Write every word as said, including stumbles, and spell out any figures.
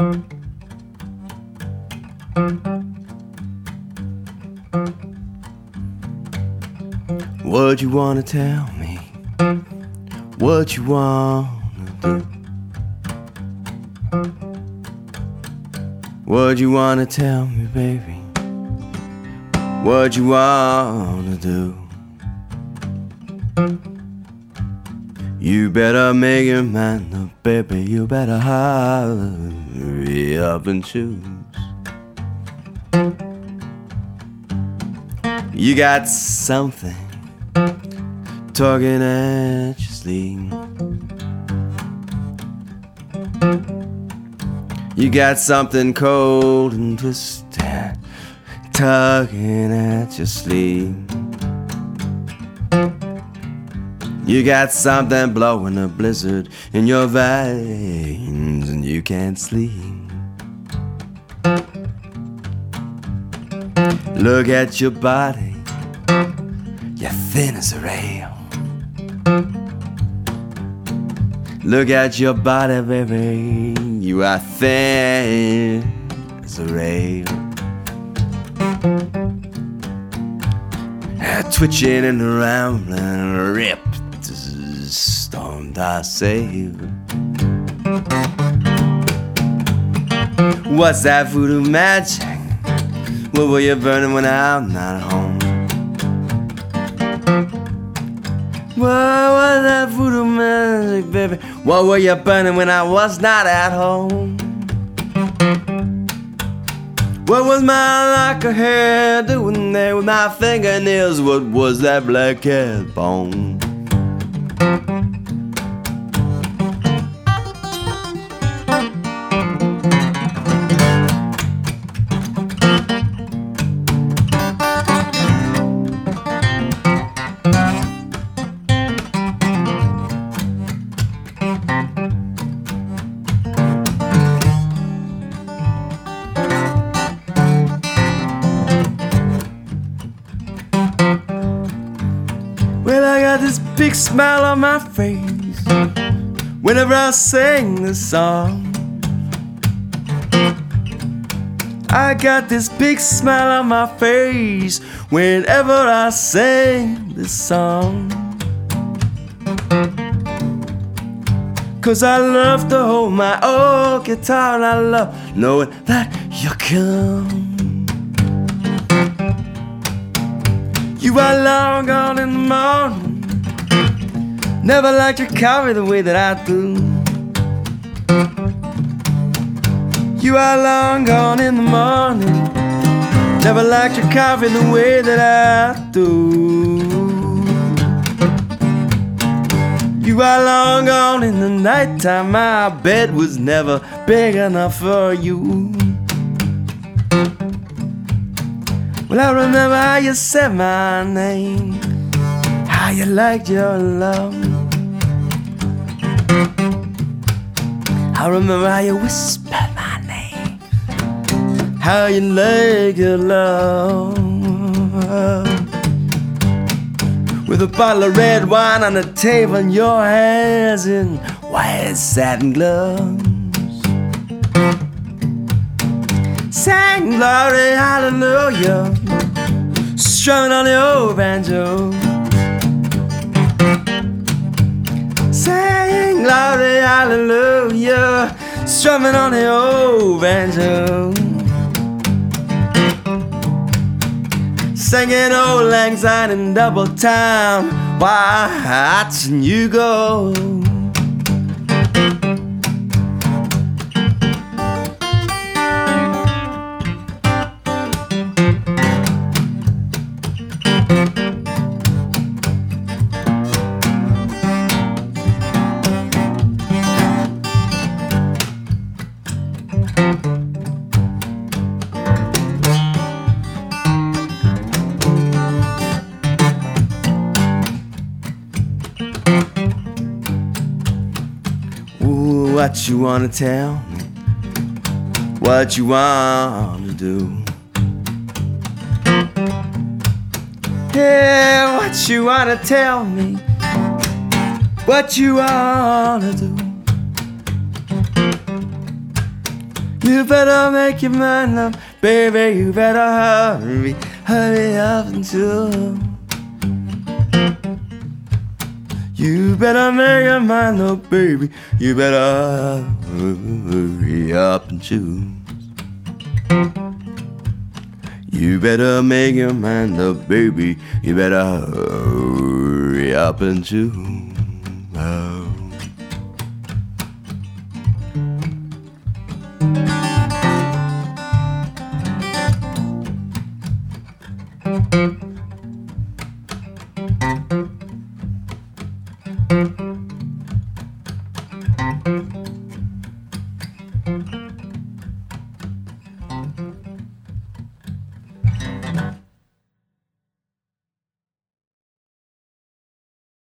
What you wanna tell me? What you wanna do? What you wanna tell me, baby? What you wanna do? You better make your mind up, baby. You better hurry up and choose. You got something tugging at your sleeve. You got something cold and twisted tugging at your sleeve. You got something blowing a blizzard in your veins and you can't sleep. Look at your body, you're thin as a rail. Look at your body, baby, you are thin as a rail. Twitching and rambling, ripped as stormed our sail. What's that voodoo magic? What were you burning when I'm not home? What was that voodoo magic, baby? What were you burning when I was not at home? What was my locker hair doing there with my fingernails? What was that black cat bone? Well, I got this big smile on my face whenever I sing this song. I got this big smile on my face whenever I sing this song. 'Cause I love to hold my old guitar and I love knowing that you come. You are long gone in the morning, never liked your coffee the way that I do. You are long gone in the morning, never liked your coffee the way that I do. You are long gone in the nighttime, my bed was never big enough for you. Well, I remember how you said my name, how you liked your love. I remember how you whispered my name, how you liked your love. With a bottle of red wine on the table and your hands in white satin gloves. Sang glory, hallelujah, strumming on the old banjo. Sang glory, hallelujah, strumming on the old banjo. Singing old lang syne in double time, watching you go. Ooh, what you wanna tell me? What you wanna do? Yeah, what you wanna tell me? What you wanna do? You better make your mind up, baby. You better hurry, hurry up and do. You better make your mind up, baby. You better hurry up and choose. You better make your mind up, baby. You better hurry up and choose. Oh. Thank you.